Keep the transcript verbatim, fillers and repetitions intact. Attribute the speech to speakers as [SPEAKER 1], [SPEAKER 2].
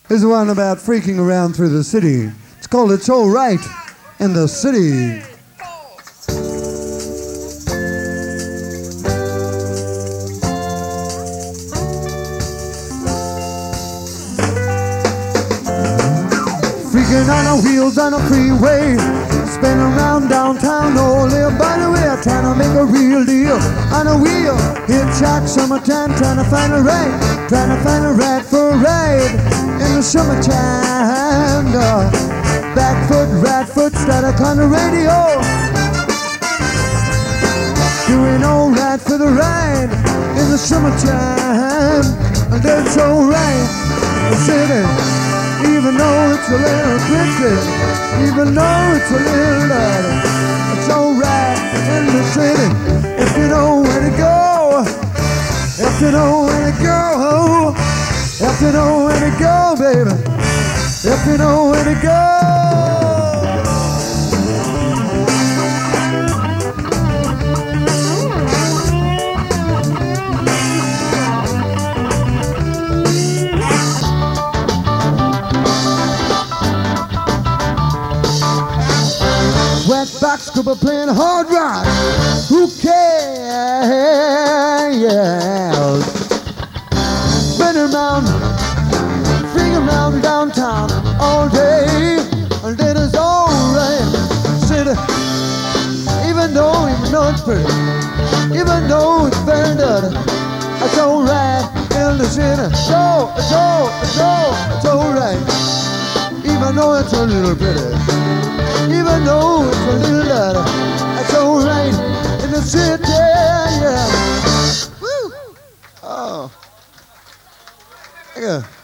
[SPEAKER 1] is the one about freaking around through the city. It's called It's All Right in the City. Freaking on the wheels on the freeway, spin around downtown, only by the way, trying to make a real deal on a wheel. Hitchhike summertime, trying to find a ride, trying to find a ride for a ride in the summertime. Uh, back foot, right foot, static on the radio, doing all right for the ride in the summertime. And it's all right, the city. Even though it's a little pretty, even though it's a little dirty, it's alright in the city. If you know where to go, if you know where to go, if you know where to go, baby, if you know where to go. Box Cooper playing hard rock. Who cares? Spin around, swing around downtown all day, and then it's alright. City, even though, even though it's pretty, even though it's very dirty, it's alright in the city. So, it's all, it's all, it's alright. Even though it's a little pretty. Even though it's a little dirty, it's alright in the city, yeah. Woo! Oh. Yeah.